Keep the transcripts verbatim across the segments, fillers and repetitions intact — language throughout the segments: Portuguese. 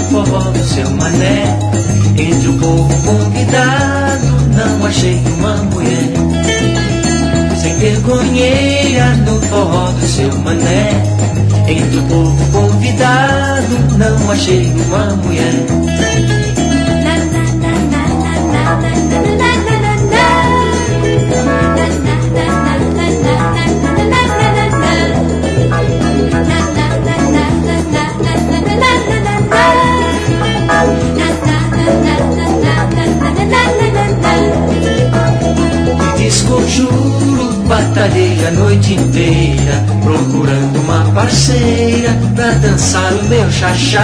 forró do seu mané. Entre o povo convidado não achei uma mulher. Sem vergonheira no forró do seu mané. Entre o povo convidado não achei uma mulher. Juro, batalhei a noite inteira procurando uma parceira pra dançar o meu chachado.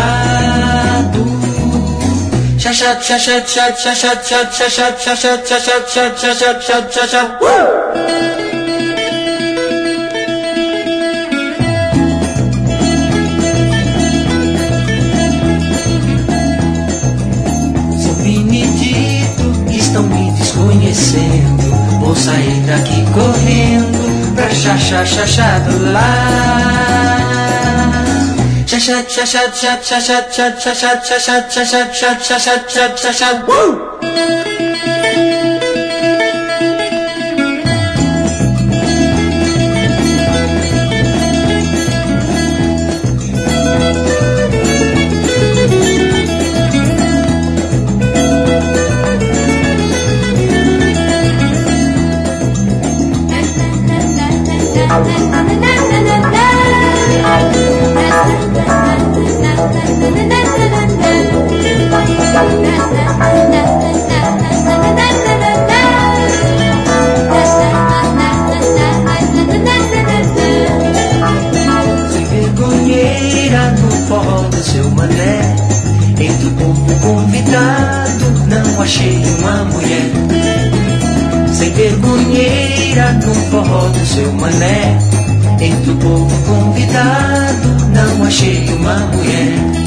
Chachado, chachado, chachado, chachado, chachado, chachado, chachado, chachado, chachado, chachado. Sou Benedito, estão me desconhecendo. Vou sair daqui correndo pra chachá, chachado lá. Chachá, chachá, chachá, chachá, chachá, chachá, chachá, chachá, chachá, chachá, chachá. Sem vergonheira no forró do seu mané. Entre o povo convidado não achei uma mulher. Sem vergonheira no forró do seu mané. Entre o povo convidado não achei uma mulher.